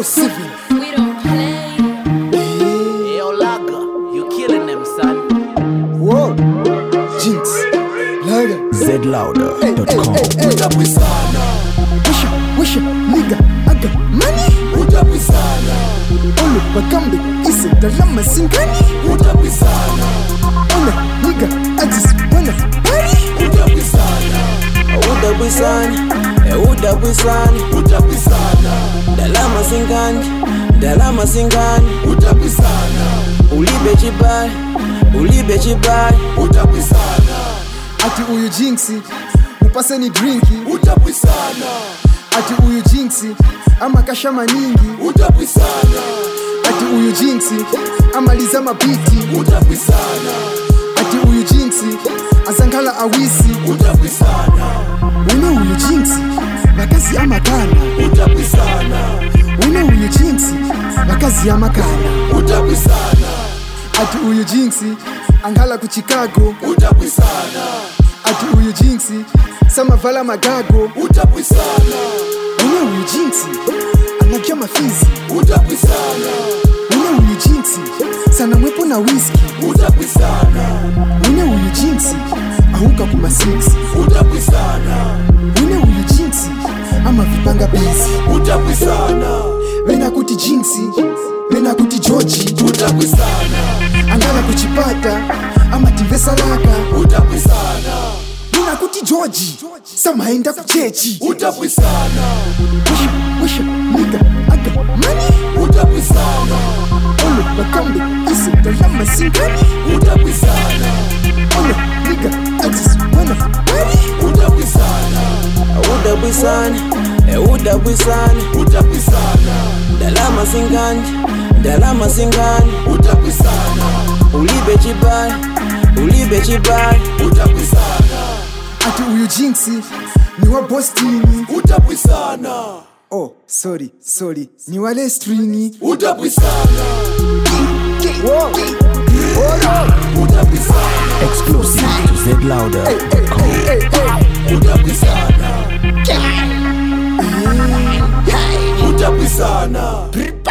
24/7. We don't play. Hey, Olaga, you killing them, son. Whoa, Jinx, Laga, zlouder.com. Utapwisana. Wisha, nigga, I got money. Utapwisana. Olo bakambe, ise dalama singani. Utapwisana. Ona, nigga, I just wanna party. Utapwisana. Utapwisana. Dalama singani. Utapwisana. Ulibe chibali. Utapwisana. Ati uyu Jinxi, upaseni drinki. Utapwisana. Ati uyu Jinxi, ama kashama nyingi. Utapwisana. Ati uyu Jinxi, amaliza mabiti. Utapwisana. Ati uyu Jinxi, azangala awisi. Utapwisana. Wene uyu Jinxi, bakazi amakana. Utapwisana. Wene uyu Jinxi, bakazi amakana. Utapwisana. Ati uyu Jinxi, angala ku Chicago. Utapwisana. Ati uyu Jinxi, samavala magago. Utapwisana. Wene uyu Jinxi, anakia mafizi. Utapwisana. Wene uyu Jinxi, sana mwepo na whisky. Utapwisana. Wene uyu Jinxi, ahuka kuma 6. Utapwisana. Wene uyu Jinxi, ama vipanga busy. Utapwisana. Wena kuti Jinxi, wena kuti Georgie. Utapwisana. Angala kuchipata, ama tivesa laka. Utapwisana. Wena kuti Georgie, samaenda kuchechi. Utapwisana. Wisha, nigga, I got money. Utapwisana. Olo bakambe, ise dalama singani. Utapwisana. Olo, nigga, I just wanna party. Utapwisana. Utapwisana. Dalama singani. Utapwisana. Ulibe chibali. Utapwisana. Ati uyu Jinxi, ni wa Bostini. Utapwisana. Oh, sorry, ni wale stringi. Utapwisana. Utapwisana. Exclusive to zlouder.com. Utapwisana.